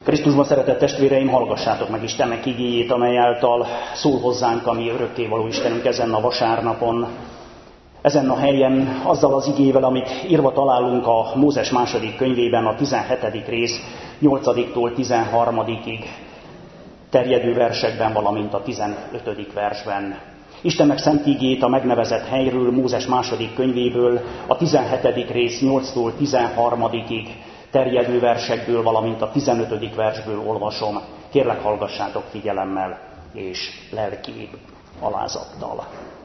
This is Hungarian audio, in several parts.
Krisztusban szeretett testvéreim, hallgassátok meg Istennek igéjét, amely által szól hozzánk a mi örökkévaló Istenünk ezen a vasárnapon, ezen a helyen, azzal az igével, amit írva találunk a Mózes második könyvében, a 17. rész 8-tól 13-ig terjedő versekben, valamint a 15. versben. Istennek szent igét a megnevezett helyről, Mózes második könyvéből, a 17. rész 8-tól 13-ig terjedő versekből, valamint a 15. versből olvasom. Kérlek, hallgassátok figyelemmel és lelki alázattal.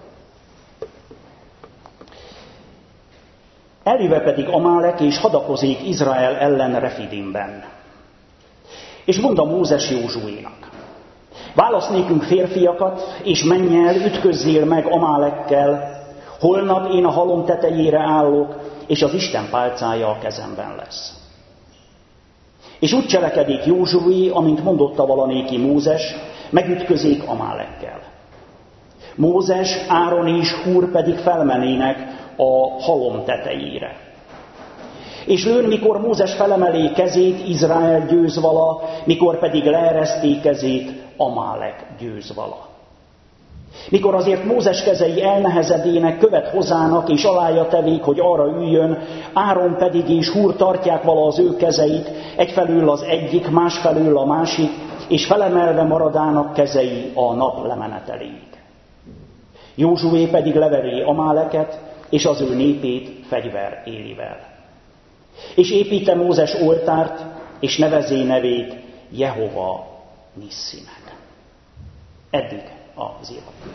Eljöve pedig Amálek és hadakozik Izrael ellen Refidimben. És mondta Mózes Józsuénak: válasz nékünk férfiakat, és menj el, ütközzél meg Amálekkel, holnap én a halom tetejére állok, és az Isten pálcája a kezemben lesz. És úgy cselekedik Józsué, amint mondotta valanéki Mózes, megütközik Amálekkel. Mózes, Áron és Húr pedig felmenének a halom tetejére. És lőn, mikor Mózes felemeli kezét, Izrael győz vala, mikor pedig leereszti kezét, Amálek győz vala. Mikor azért Mózes kezei elnehezedének, követ hozzának és alája tevék, hogy arra üljön, Áron pedig és Húr tartják vala az ő kezeit, egyfelől az egyik, másfelől a másik, és felemelve maradának kezei a nap lemeneteléig. Józsué pedig leveri Amáleket, és az ő népét fegyver élivel. És építe Mózes oltárt, és nevezé nevét Jehova Nissinek. Eddig az évad.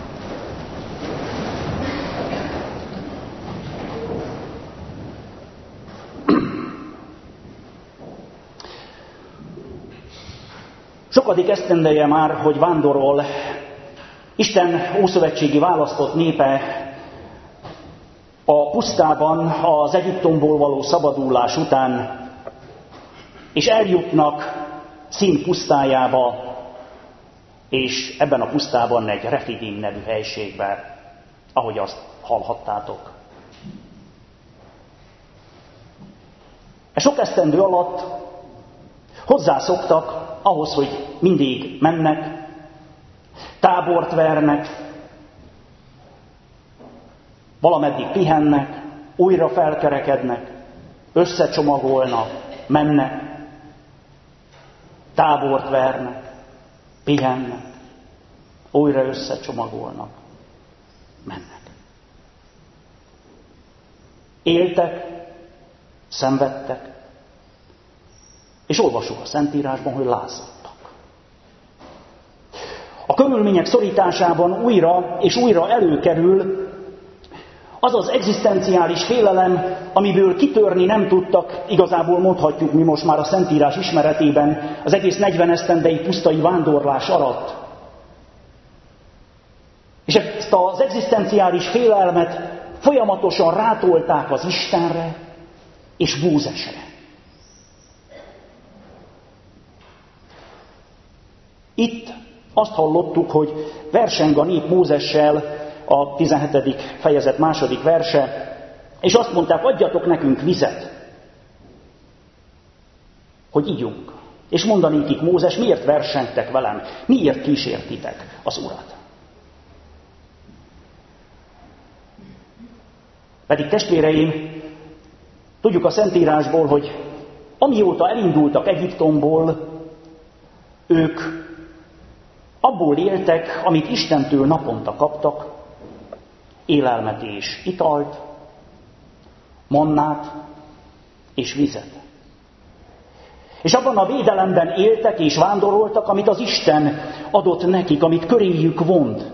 Sokadik esztendeje már, hogy vándorol Isten ószövetségi választott népe a pusztában az Egyiptomból való szabadulás után, és eljutnak Szín pusztájába, és ebben a pusztában egy Refidim nevű helységbe, ahogy azt hallhattátok. Sok esztendő alatt hozzászoktak ahhoz, hogy mindig mennek, tábort vernek, valameddig pihennek, újra felkerekednek, összecsomagolnak, mennek, tábort vernek, pihennek, újra összecsomagolnak, mennek. Éltek, szenvedtek, és olvasjuk a Szentírásban, hogy lázadtak. A körülmények szorításában újra és újra előkerül az az egzisztenciális félelem, amiből kitörni nem tudtak, igazából mondhatjuk mi most már a Szentírás ismeretében, az egész 40 esztendei pusztai vándorlás alatt. És ezt az egzisztenciális félelmet folyamatosan rátolták az Istenre és Mózesre. Itt azt hallottuk, hogy verseng a nép Mózessel, a 17. fejezet 2. verse, és azt mondták, adjatok nekünk vizet, hogy ígyunk. És mondanékik Mózes, miért versengtek velem, miért kísértitek az Urat. Pedig testvéreim, tudjuk a Szentírásból, hogy amióta elindultak Egyiptomból, ők abból éltek, amit Istentől naponta kaptak, élelmet és italt, mannát és vizet. És abban a védelemben éltek és vándoroltak, amit az Isten adott nekik, amit köréjük vont.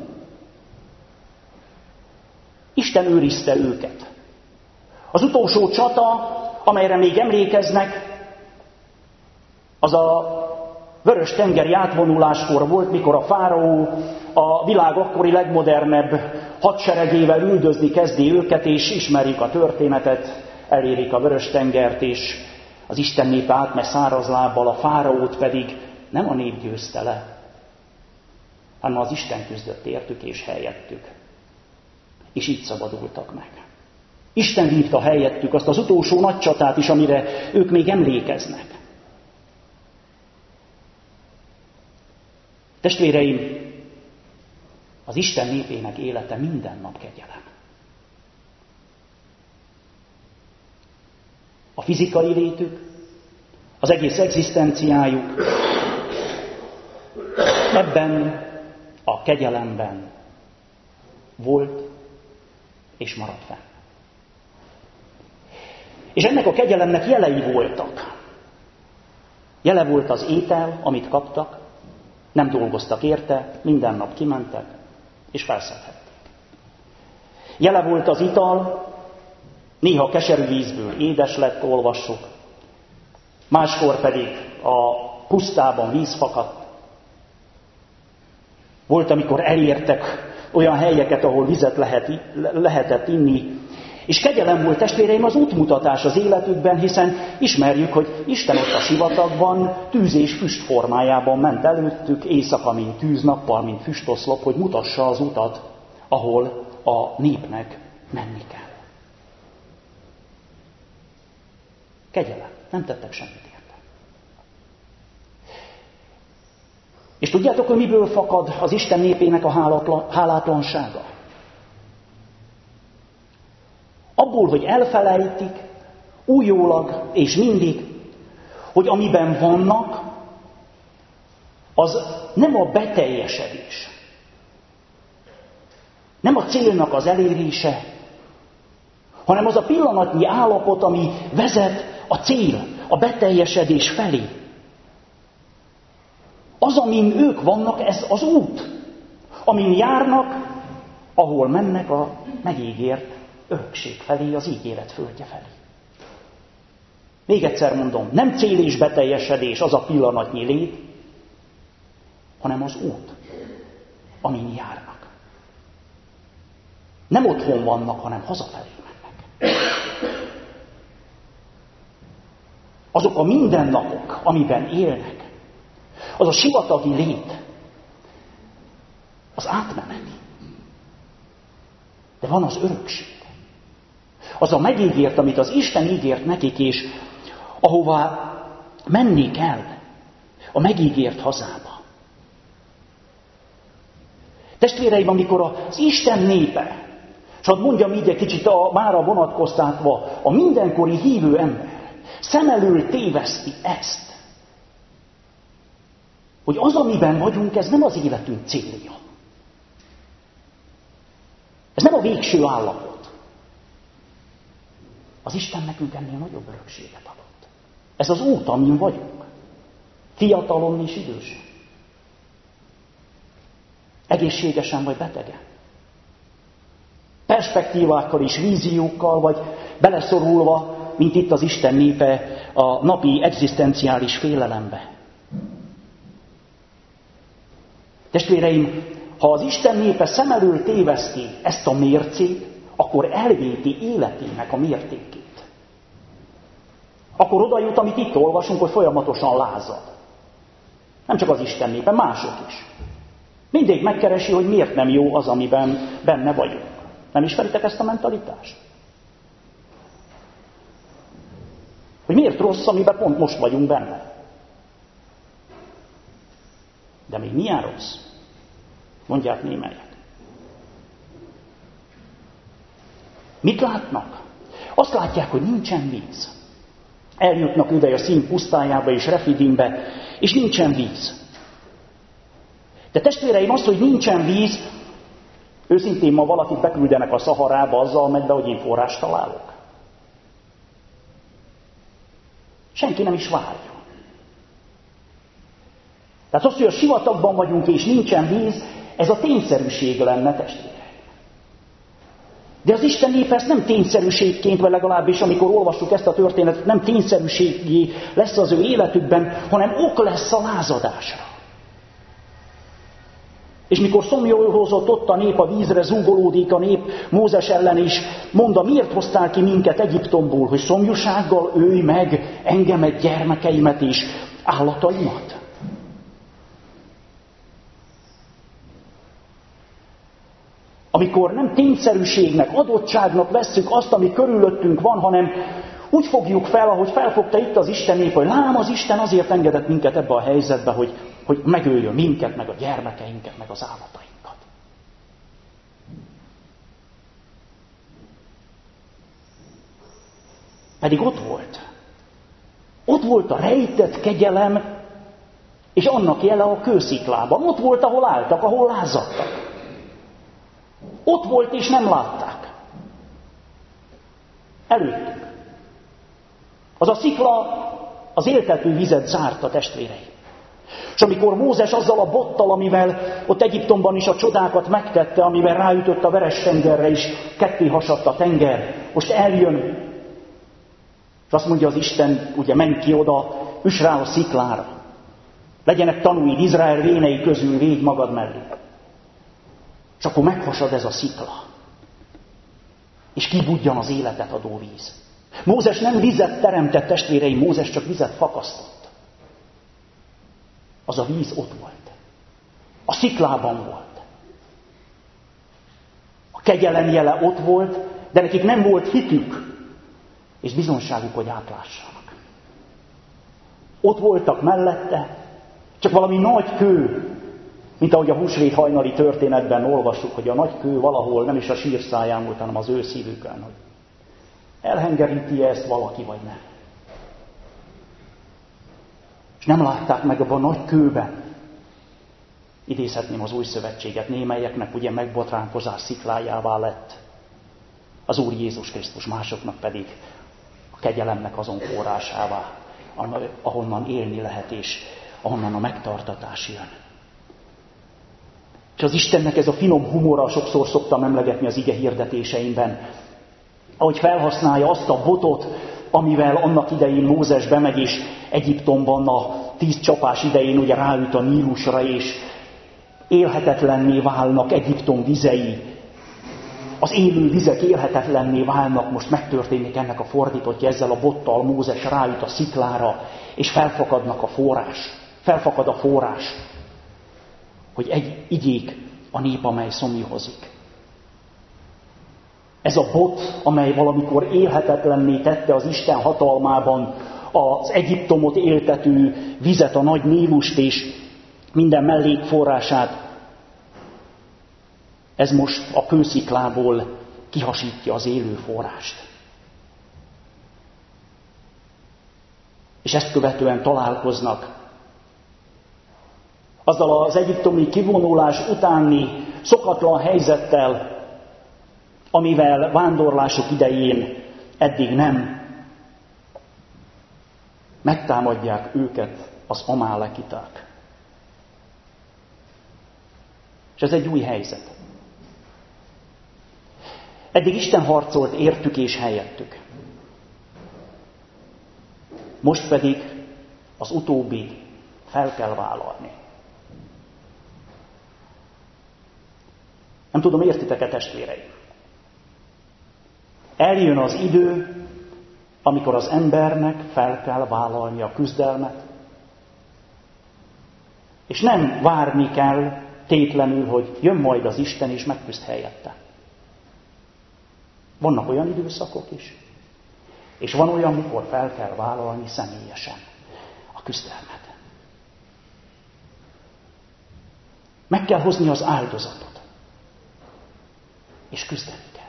Isten őrizte őket. Az utolsó csata, amelyre még emlékeznek, az a Vörös-tengeri átvonuláskor volt, mikor a fáraó a világ akkori legmodernebb hadseregével üldözni kezdi őket, és ismerjük a történetet, elérik a Vörös-tengert, és az Isten népe átmegy száraz lábbal, a fáraót pedig nem a nép győzte le, hanem az Isten küzdött értük és helyettük. És így szabadultak meg. Isten vívta helyettük azt az utolsó nagy csatát is, amire ők még emlékeznek. Testvéreim, az Isten népének élete minden nap kegyelem. A fizikai létük, az egész egzisztenciájuk ebben a kegyelemben volt és maradt fenn. És ennek a kegyelemnek jelei voltak. Jele volt az étel, amit kaptak, nem dolgoztak érte, minden nap kimentek, és felszedhették. Jele volt az ital, néha keserű vízből édes lett, olvassuk, máskor pedig a pusztában víz fakadt. Volt, amikor elértek olyan helyeket, ahol vizet lehetett inni. És kegyelem volt, testvéreim, az útmutatás az életükben, hiszen ismerjük, hogy Isten ott a sivatagban tűz és füst formájában ment előttük, éjszaka, mint tűz, nappal, mint füstoszlop, hogy mutassa az utat, ahol a népnek menni kell. Kegyelem, nem tettek semmit érte. És tudjátok, hogy miből fakad az Isten népének a hálátlansága? Abból, hogy elfelejtik, újólag és mindig, hogy amiben vannak, az nem a beteljesedés, nem a célnak az elérése, hanem az a pillanatnyi állapot, ami vezet a cél, a beteljesedés felé. Az, amin ők vannak, ez az út, amin járnak, ahol mennek a megígért örökség felé, az ígéret földje felé. Még egyszer mondom, nem cél és beteljesedés az a pillanatnyi lét, hanem az út, amin járnak. Nem otthon vannak, hanem hazafelé mennek. Azok a mindennapok, amiben élnek, az a sivatagi lét, az átmeneti. De van az örökség. Az a megígért, amit az Isten ígért nekik, és ahová menni kell, a megígért hazába. Testvéreim, amikor az Isten népe, és hadd mondjam így egy kicsit mára vonatkoztatva, a mindenkori hívő ember szem elől téveszti ezt, hogy az, amiben vagyunk, ez nem az életünk célja. Ez nem a végső állapot. Az Isten nekünk ennél nagyobb örökséget adott. Ez az út, amin vagyunk. Fiatalon és idősen. Egészségesen vagy betegen. Perspektívákkal és víziókkal, vagy beleszorulva, mint itt az Isten népe, a napi egzisztenciális félelembe. Testvéreim, ha az Isten népe szem elől téveszti ezt a mércét, akkor elvéti életének a mértékét. Akkor oda jut, amit itt olvasunk, hogy folyamatosan lázad. Nem csak az Isten népe, mások is. Mindig megkeresi, hogy miért nem jó az, amiben benne vagyunk. Nem ismeritek ezt a mentalitást? Hogy miért rossz, amiben pont most vagyunk benne? De még milyen rossz? Mondják némelyek. Mit látnak? Azt látják, hogy nincsen víz. Eljutnak ide a Szín pusztájába és Refidimbe, és nincsen víz. De testvéreim, az, hogy nincsen víz, őszintén ma valakit beküldenek a Szaharába, azzal megy be, hogy én forrást találok. Senki nem is várja. Tehát az, hogy a sivatagban vagyunk és nincsen víz, ez a tényszerűség lenne, testvérek. De az Isten népe ezt nem tényszerűségként, vagy legalábbis amikor olvassuk ezt a történetet, nem tényszerűségé lesz az ő életükben, hanem ok lesz a lázadásra. És mikor szomjolózott ott a nép, a vízre zúgolódik a nép Mózes ellen is, mondta, miért hoztál ki minket Egyiptomból, hogy szomjúsággal ölj meg engemet, gyermekeimet és állataimat? Amikor nem tényszerűségnek, adottságnak vesszük azt, ami körülöttünk van, hanem úgy fogjuk fel, ahogy felfogta itt az Isten nép, hogy lám az Isten azért engedett minket ebbe a helyzetbe, hogy hogy megöljön minket, meg a gyermekeinket, meg az állatainkat. Pedig ott volt. Ott volt a rejtett kegyelem, és annak jele a kősziklában. Ott volt, ahol álltak, ahol lázadtak. Ott volt, és nem látták. Előttük. Az a szikla az éltető vizet zárta, testvérei. És amikor Mózes azzal a bottal, amivel ott Egyiptomban is a csodákat megtette, amivel ráütött a Veres-tengerre is, ketté hasadt a tenger, most eljön, és azt mondja az Isten, ugye menj ki oda, üss rá a sziklára. Legyenek tanúid Izrael vénei közül, védj magad mellé. És akkor meghasad ez a szikla. És kibudjan az életet adó víz. Mózes nem vizet teremtett, testvérei, Mózes csak vizet fakasztott. Az a víz ott volt. A sziklában volt. A kegyelem jele ott volt, de nekik nem volt hitük és bizonságuk, hogy átlássanak. Ott voltak mellette, csak valami nagy kő, mint ahogy a húsvét hajnali történetben olvassuk, hogy a nagy kő valahol nem is a sírszáján volt, hanem az ő szívükön, hogy elhengeríti ezt valaki, vagy nem. És nem látták meg abban a nagy kőben. Idézhetném az új szövetséget, némelyeknek ugye megbotránkozás sziklájává lett az Úr Jézus Krisztus, másoknak pedig a kegyelemnek azon forrásává, ahonnan élni lehet, és ahonnan a megtartatás jön. És az Istennek ez a finom humora, sokszor szoktam emlegetni az ige hirdetéseimben, ahogy felhasználja azt a botot, amivel annak idején Mózes bemegy, és Egyiptomban a 10 csapás idején ugye ráüt a Nílusra, és élhetetlenné válnak Egyiptom vizei. Az élő vizek élhetetlenné válnak, most megtörténik ennek a fordítottja, ezzel a bottal Mózes ráüt a sziklára, és felfakad a forrás, hogy igyék a nép, amely szomjazik. Ez a bot, amely valamikor élhetetlenné tette az Isten hatalmában az Egyiptomot éltető vizet, a nagy Nílust és minden mellékforrását, ez most a kősziklából kihasítja az élő forrást. És ezt követően találkoznak azzal az egyiptomi kivonulás utáni szokatlan helyzettel, amivel vándorlások idején eddig nem. Megtámadják őket az amálekiták. És ez egy új helyzet. Eddig Isten harcolt értük és helyettük. Most pedig az utóbbi fel kell vállalni. Nem tudom, értitek-e, testvéreim? Eljön az idő, amikor az embernek fel kell vállalni a küzdelmet, és nem várni kell tétlenül, hogy jön majd az Isten és megküzd helyette. Vannak olyan időszakok is, és van olyan, mikor fel kell vállalni személyesen a küzdelmet. Meg kell hozni az áldozatot, és küzdeni kell.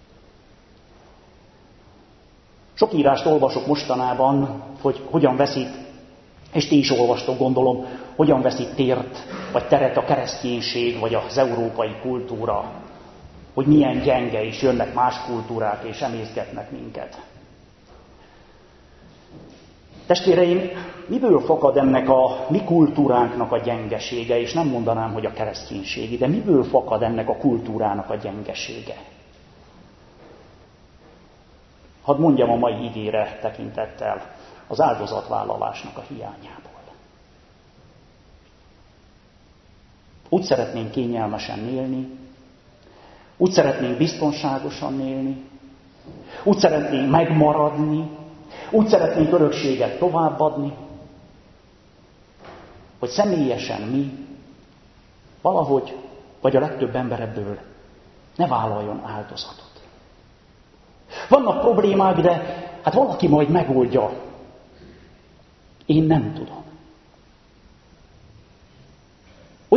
Sok írást olvasok mostanában, hogy hogyan veszít, és ti is olvastok, gondolom, hogyan veszít tért, vagy teret a kereszténység, vagy az európai kultúra, hogy milyen gyenge, és jönnek más kultúrák, és emészgetnek minket. Testvéreim, miből fakad ennek a mi kultúránknak a gyengesége, és nem mondanám, hogy a kereszténységi, de miből fakad ennek a kultúrának a gyengesége? Hadd mondjam a mai igére tekintettel, az áldozatvállalásnak a hiányából. Úgy szeretnénk kényelmesen élni, úgy szeretnénk biztonságosan élni, úgy szeretnénk megmaradni, úgy szeretnénk örökséget továbbadni, hogy személyesen mi valahogy, vagy a legtöbb ember ebből ne vállaljon áldozatot. Vannak problémák, de hát valaki majd megoldja. Én nem tudom.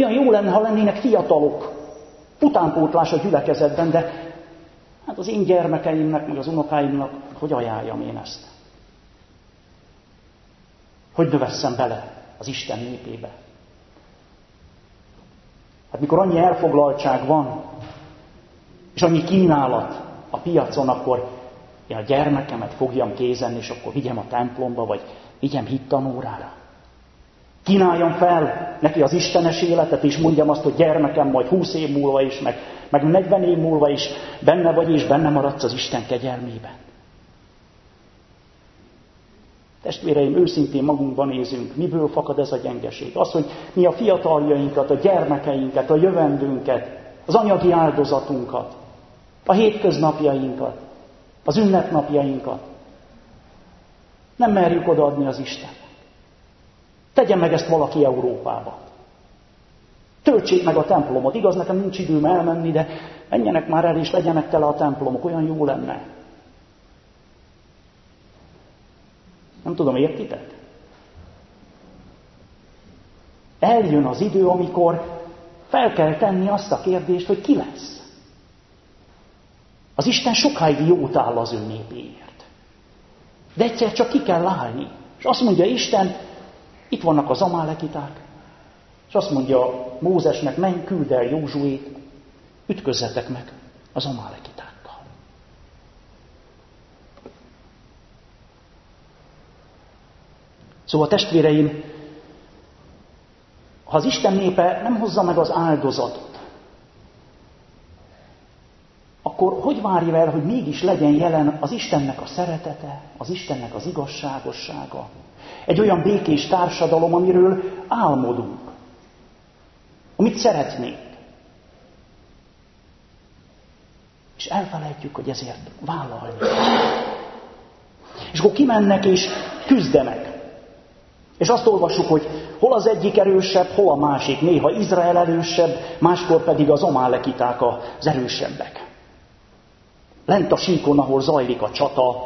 Olyan jó lenne, ha lennének fiatalok, utánpótlás a gyülekezetben, de hát az én gyermekeimnek, meg az unokáimnak, hogy ajánljam én ezt? Hogy növesszem bele az Isten népébe? Hát mikor annyi elfoglaltság van, és annyi kínálat a piacon, akkor én a gyermekemet fogjam kézen, és akkor vigyem a templomba, vagy vigyem hittanórára. Kínáljam fel neki az istenes életet, és mondjam azt, hogy gyermekem, majd 20 év múlva is, meg 40 év múlva is benne vagy, és benne maradsz az Isten kegyelmében. Testvéreim, őszintén magunkban nézünk, miből fakad ez a gyengeség. Az, hogy mi a fiataljainkat, a gyermekeinket, a jövendőnket, az anyagi áldozatunkat, a hétköznapjainkat, az ünnepnapjainkat nem merjük odaadni az Istennek. Tegyen meg ezt valaki Európában. Töltsék meg a templomot. Igaz, nekem nincs időm elmenni, de menjenek már el, és legyenek tele a templomok. Olyan jó lenne. Nem tudom, értitek? Eljön az idő, amikor fel kell tenni azt a kérdést, hogy ki lesz. Az Isten sokáig jót áll az ő népéért. De egyszer csak ki kell állni. És azt mondja Isten, itt vannak az amálekiták, és azt mondja Mózesnek, menj, küld el Józsuét, ütközzetek meg az amálekitákkal. Szóval testvéreim, ha az Isten népe nem hozza meg az áldozatot, akkor hogy várja el, hogy mégis legyen jelen az Istennek a szeretete, az Istennek az igazságossága? Egy olyan békés társadalom, amiről álmodunk, amit szeretnénk. És elfelejtjük, hogy ezért vállalni. És akkor kimennek és küzdenek. És azt olvassuk, hogy hol az egyik erősebb, hol a másik. Néha Izrael erősebb, máskor pedig az amálekiták az erősebbek. Lent a síkon, ahol zajlik a csata,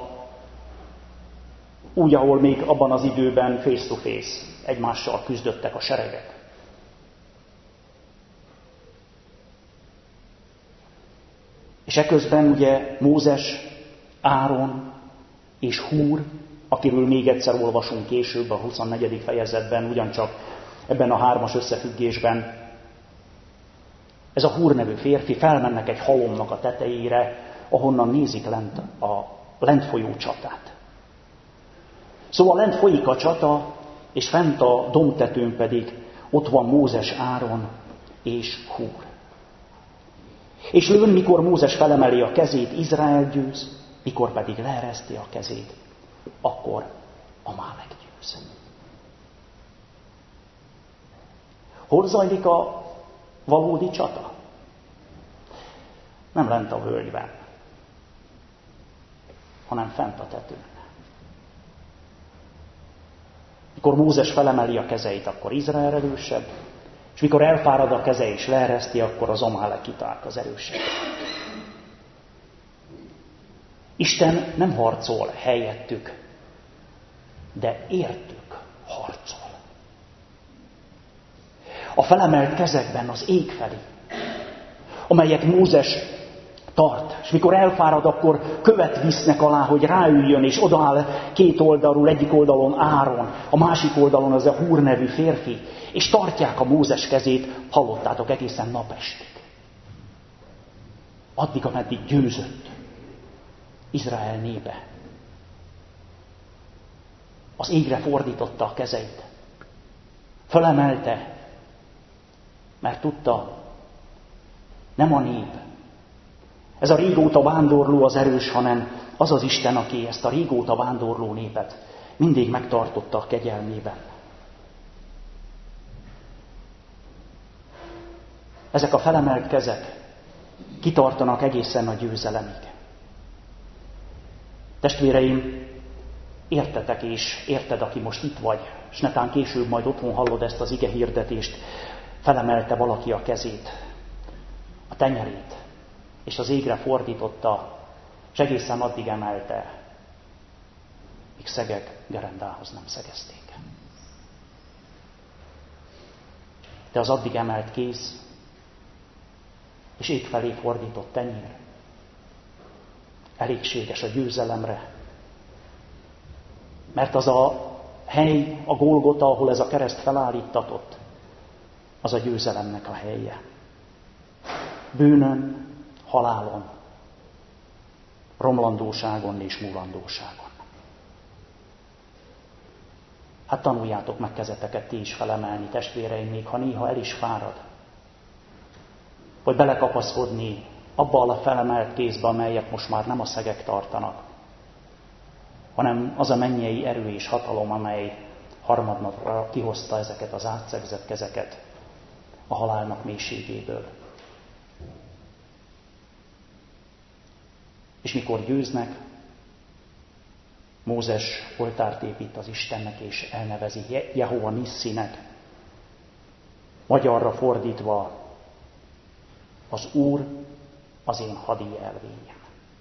úgy, ahol még abban az időben face to face egymással küzdöttek a seregek. És eközben ugye Mózes, Áron és Húr, akiről még egyszer olvasunk később a 24. fejezetben, ugyancsak ebben a 3-as összefüggésben. Ez a Húr nevű férfi felmennek egy halomnak a tetejére, ahonnan nézik lent folyó csatát. Szóval lent folyik a csata, és fent a dombtetőn pedig ott van Mózes, Áron és Húr. És lőn, mikor Mózes felemeli a kezét, Izrael győz, mikor pedig leereszti a kezét, akkor Amálek győz. Hol zajlik a valódi csata? Nem lent a völgyben, hanem fent a tetőn. Mikor Mózes felemeli a kezeit, akkor Izrael erősebb, és mikor elfárad a keze és leereszti, akkor az amálekiták az erősebb. Isten nem harcol helyettük, de értük harcol. A felemelt kezekben az ég felé, amelyet Mózes tart, és mikor elfárad, akkor követ visznek alá, hogy ráüljön, és odaáll két oldalról, egyik oldalon Áron, a másik oldalon az a Húr nevű férfi, és tartják a Mózes kezét, hallottátok, egészen napestig. Addig, ameddig győzött Izrael népe. Az égre fordította a kezeit. Fölemelte, mert tudta, nem a nép. Ez a régóta vándorló az erős, hanem az az Isten, aki ezt a régóta vándorló népet mindig megtartotta a kegyelmében. Ezek a felemelt kezek kitartanak egészen a győzelemig. Testvéreim, értetek és érted, aki most itt vagy, és netán később majd otthon hallod ezt az ige hirdetést, felemelte valaki a kezét, a tenyerét, és az égre fordította, és egészen addig emelte, míg szegek gerendához nem szegezték. de az addig emelt kéz és ég felé fordított tenyér elégséges a győzelemre. Mert az a hely, a Golgota, ahol ez a kereszt felállítatott, az a győzelemnek a helye. Bűnön, halálon, romlandóságon és múlandóságon. Hát tanuljátok meg kezeteket ti is felemelni, testvéreim, még ha néha el is fárad. Vagy belekapaszkodni abba a felemelt kézbe, amelyet most már nem a szegek tartanak, hanem az a mennyei erő és hatalom, amely harmadnapra kihozta ezeket az átszegzett kezeket a halálnak mélységéből. És mikor győznek, Mózes oltárt épít az Istennek, és elnevezi Jehova Nissinek. Magyarra fordítva, az Úr az én hadijelvényem.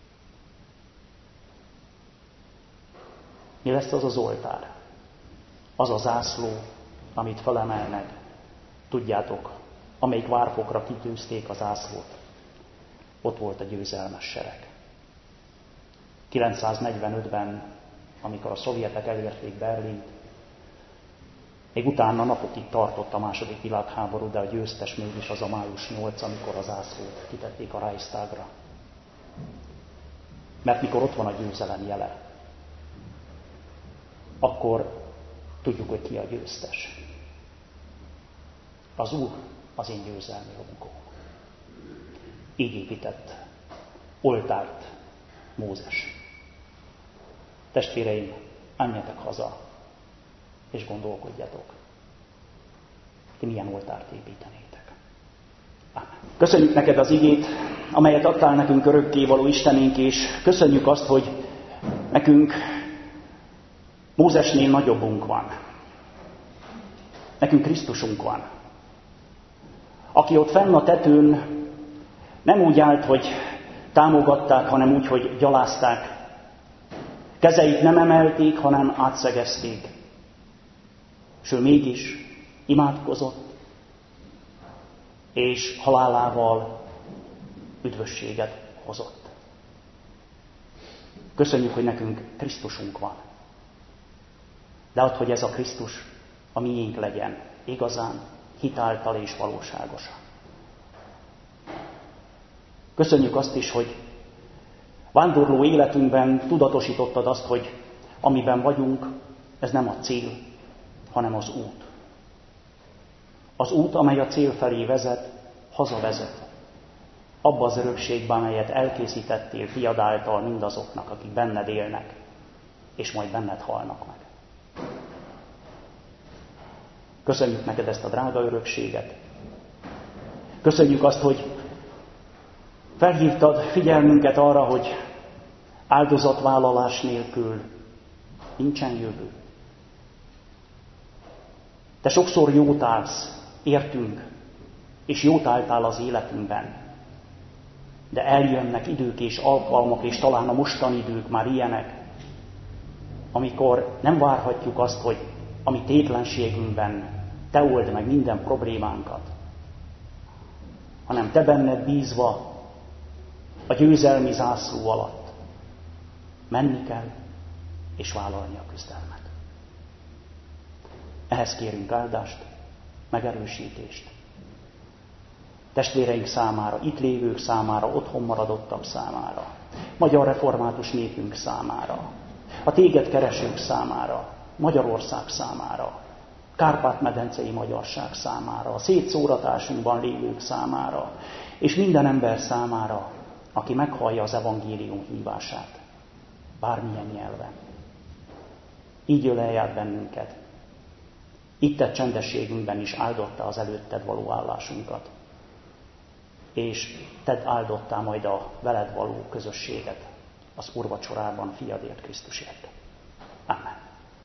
Mi lesz az az oltár? Az a zászló, amit felemelnek. Tudjátok, amelyik várfokra kitűzték az zászlót, ott volt a győzelmes sereg. 945-ben, amikor a szovjetek elérték Berlint, még utána napokig tartott a második világháború, de a győztes mégis az a május 8, amikor az zászlót kitették a Reichstagra. Mert mikor ott van a győzelem jele, akkor tudjuk, hogy ki a győztes. Az Úr az én győzelmi rongóm. Így épített oltárt Mózes. Testvéreim, menjetek haza, és gondolkodjatok, ti milyen oltárt építenétek. Amen. Köszönjük neked az igét, amelyet adtál nekünk örökkévaló Istenünk, és köszönjük azt, hogy nekünk Mózesnél nagyobbunk van. Nekünk Krisztusunk van. Aki ott fenn a tetőn nem úgy állt, hogy támogatták, hanem úgy, hogy gyalázták. Kezeit nem emelték, hanem átszegezték. És ő mégis imádkozott, és halálával üdvösséget hozott. Köszönjük, hogy nekünk Krisztusunk van. De ott, hogy ez a Krisztus a miénk legyen, igazán, hitáltal és valóságosan. Köszönjük azt is, hogy vándorló életünkben tudatosítottad azt, hogy amiben vagyunk, ez nem a cél, hanem az út. Az út, amely a cél felé vezet, hazavezet. Abba az örökségbe, amelyet elkészítettél fiad által mindazoknak, akik benned élnek, és majd benned halnak meg. Köszönjük neked ezt a drága örökséget. Köszönjük azt, hogy felhívtad figyelmünket arra, hogy áldozatvállalás nélkül nincsen jövő. Te sokszor jót állsz, értünk, és jót álltál az életünkben. De eljönnek idők és alkalmak, és talán a mostani idők már ilyenek, amikor nem várhatjuk azt, hogy a mi tétlenségünkben te old meg minden problémánkat, hanem te benned bízva a győzelmi zászló alatt menni kell és vállalni a küzdelmet. Ehhez kérünk áldást, megerősítést. Testvéreink számára, itt lévők számára, otthon maradottak számára, magyar református népünk számára, a téged keresők számára, Magyarország számára, Kárpát-medencei magyarság számára, a szétszóratásunkban lévők számára, és minden ember számára, aki meghallja az evangélium hívását, bármilyen nyelven. Így ölelj át bennünket. Itt tett csendességünkben is áldotta az előtted való állásunkat. És tedd áldottá majd a veled való közösséget az úrvacsorában fiadért, Krisztusért. Amen.